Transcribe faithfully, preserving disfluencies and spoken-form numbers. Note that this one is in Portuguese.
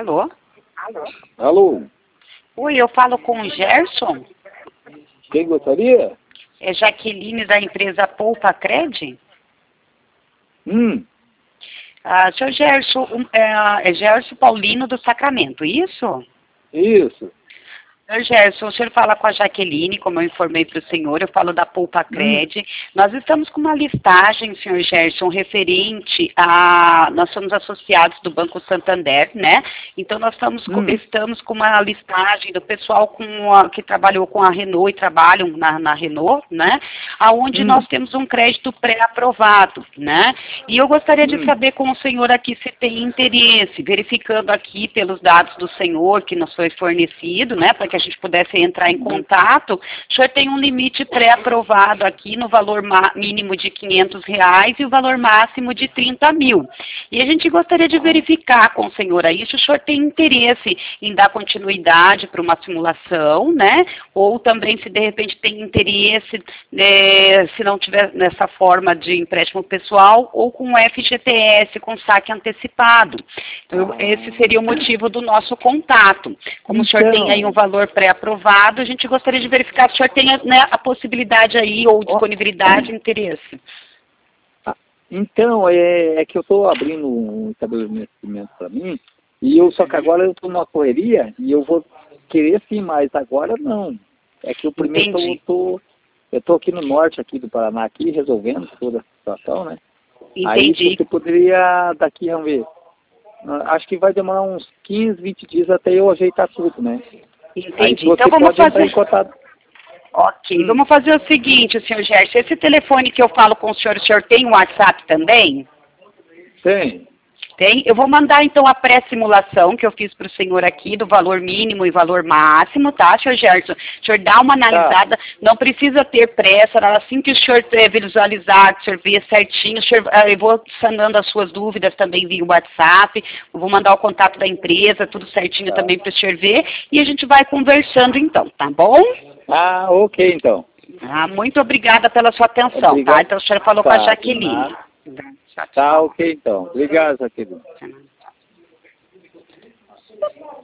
Alô? Alô? Oi, eu falo com o Gerson. Quem gostaria? É Jaqueline da empresa Poupa Cred. Hum, Ah, seu Gerson, um, é, é Gerson Paulino do Sacramento, isso? isso. Senhor Gerson, o senhor fala com a Jaqueline, como eu informei para o senhor, eu falo da Poupa Cred. Hum. Nós estamos com uma listagem, senhor Gerson, referente a... Nós somos associados do Banco Santander, né? Então, nós estamos, com, Hum. estamos com uma listagem do pessoal com a, que trabalhou com a Renault e trabalham na, na Renault, né? Aonde Hum. nós temos um crédito pré-aprovado, né? E eu gostaria de Hum. saber com o senhor aqui se tem interesse, verificando aqui pelos dados do senhor que nos foi fornecido, né? Para que a gente pudesse entrar em contato, o senhor tem um limite pré-aprovado aqui no valor mínimo de quinhentos reais e o valor máximo de trinta mil. E a gente gostaria de verificar com o senhor aí se o senhor tem interesse em dar continuidade para uma simulação, né? Ou também se de repente tem interesse, é, se não tiver nessa forma de empréstimo pessoal, ou com o F G T S, com saque antecipado. Então, esse seria o motivo do nosso contato. Como o senhor tem aí um valor pré-aprovado, a gente gostaria de verificar se o senhor tem, né, a possibilidade aí, ou disponibilidade, interesse. Então, é, é que eu estou abrindo um estabelecimento para mim, e eu, só que agora eu estou numa correria, e eu vou querer sim, mas agora não. É que o primeiro eu tô, eu estou aqui no norte aqui do Paraná, aqui, resolvendo toda a situação, né? Entendi. Aí você poderia, daqui, vamos ver, acho que vai demorar uns quinze, vinte dias até eu ajeitar tudo, né? Entendi. Então vamos fazer... Ok, hum. vamos fazer o seguinte, senhor Gerson, esse telefone que eu falo com o senhor, o senhor tem um WhatsApp também? Tem. Tem? Eu vou mandar então a pré-simulação que eu fiz para o senhor aqui, do valor mínimo e valor máximo, tá, senhor Gerson? O senhor dá uma analisada, tá. Não precisa ter pressa, assim que o senhor visualizar, o senhor ver certinho, o senhor, eu vou sanando as suas dúvidas também via WhatsApp, eu vou mandar o contato da empresa, tudo certinho tá. Também para o senhor ver, e a gente vai conversando então, tá bom? Ah, ok então. Ah, muito obrigada pela sua atenção, Obrigado. Tá? Então o senhor falou tá, com a Jaqueline. Tá, ok então. Obrigado, Jaqueline.